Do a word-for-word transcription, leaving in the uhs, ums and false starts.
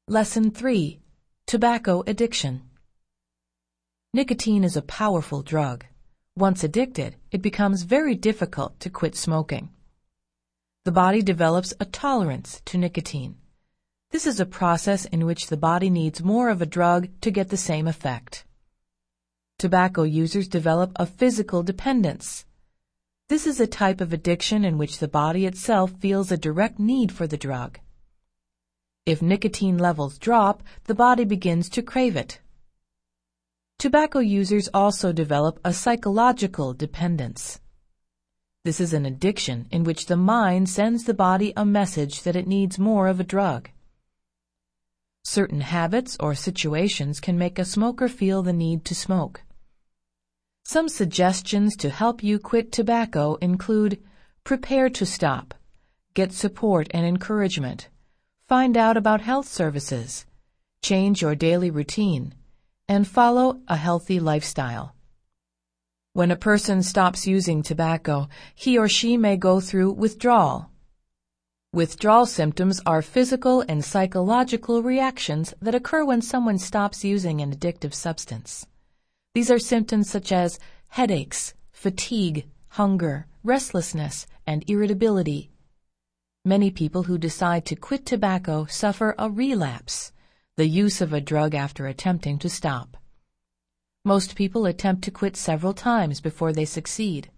Lesson three. Tobacco Addiction. Nicotine is a powerful drug. Once addicted, it becomes very difficult to quit smoking. The body develops a tolerance to nicotine. This is a process in which the body needs more of a drug to get the same effect. Tobacco users develop a physical dependence. This is a type of addiction in which the body itself feels a direct need for the drug. If nicotine levels drop, the body begins to crave it. Tobacco users also develop a psychological dependence. This is an addiction in which the mind sends the body a message that it needs more of a drug. Certain habits or situations can make a smoker feel the need to smoke. Some suggestions to help you quit tobacco include: prepare to stop, get support and encouragement, find out about health services, change your daily routine, and follow a healthy lifestyle. When a person stops using tobacco, he or she may go through withdrawal. Withdrawal symptoms are physical and psychological reactions that occur when someone stops using an addictive substance. These are symptoms such as headaches, fatigue, hunger, restlessness, and irritability. Many people who decide to quit tobacco suffer a relapse, the use of a drug after attempting to stop. Most people attempt to quit several times before they succeed.